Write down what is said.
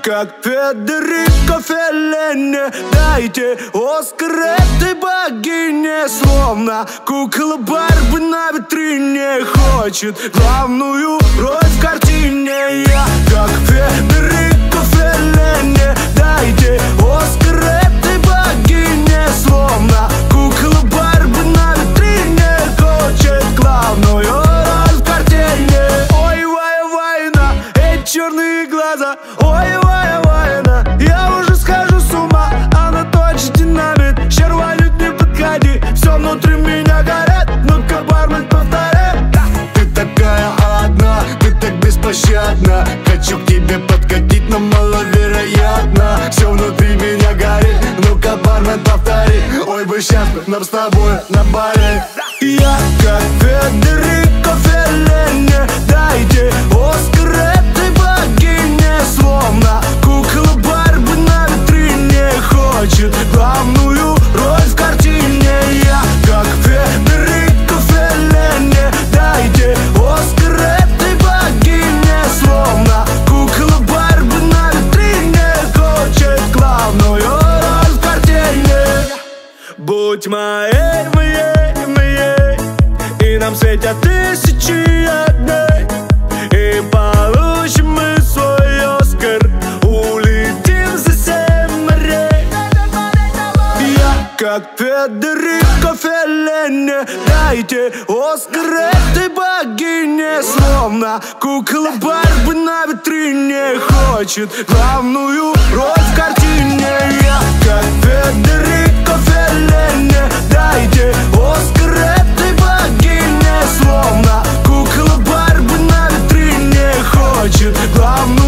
как Федерико Феллини. Дайте Оскар этой богине. Словно кукла Барби на витрине хочет главную роль в картине. Я как Федерико Феллини. Дайте Оскар этой богине. Словно кукла Барби на витрине хочет главную роль в картине. Ой, война, эти черные глаза. Ой, война, я уже схожу с ума. Она точно динамит, щервалит, не подходи. Все внутри меня горит, ну-ка, бармен, повторяй. Ты такая одна, ты так беспощадна. Хочу к тебе подкатить, но маловероятно. Все внутри меня горит, ну-ка, бармен, повтори. Ой, бы сейчас нам с тобой на баре. Я как Федерико Феллини. Дайте Оскар этой богине. Словно кукла Барби на витрине хочет главную роль в картине. Я как Федерико Феллини. Дайте Оскар этой богине. Словно кукла Барби на витрине хочет главную роль в картине. Будь моей, и нам светят тысячи огней. И получим мы свой Оскар, улетим за 7 морей. Я как Федерико Феллини. Дайте Оскар этой богине. Словно кукла Барби на витрине хочет главную роль в картине. Я как Федерико Феллини. Дайте Оскар этой богине. Словно кукла Барби на витрине хочет главную